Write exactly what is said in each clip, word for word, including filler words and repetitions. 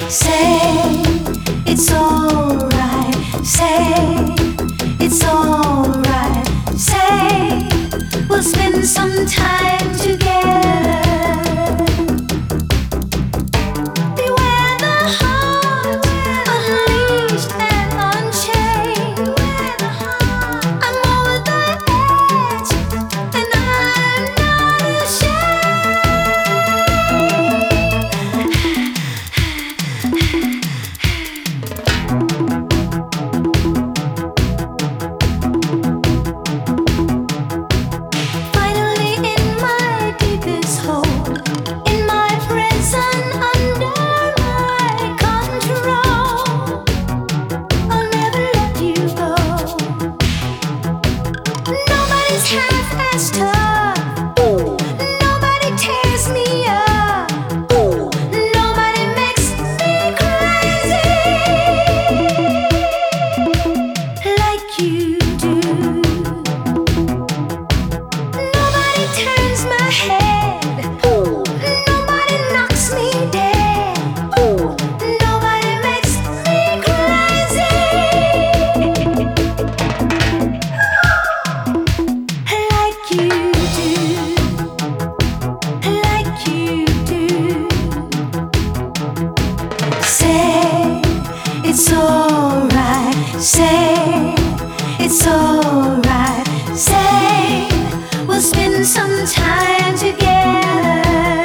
Say it's alright. Say it's alright. Say we'll spend some time together. Beware the heart, unleashed and unchained. I'm over the edge, and I'm not Finally in my deepest hold, in my prison, under my control, I'll never let you go. Nobody's half-assed tough. Nobody tears me up. Nobody makes me crazy like you do. Nobody turns my head. Nobody knocks me dead. Nobody makes me crazy like you do. Like you do. Say it's alright. Say it's alright. Say we'll spend some time together.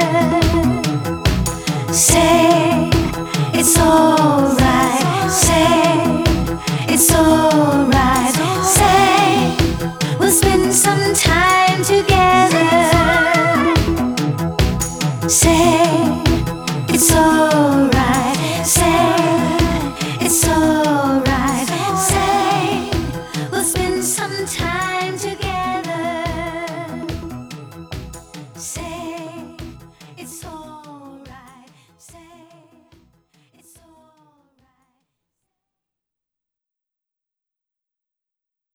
Say it's alright. Say it's alright. Say we'll spend some time together. Say it's alright. Say it's alright. Say we'll spend some time together. Say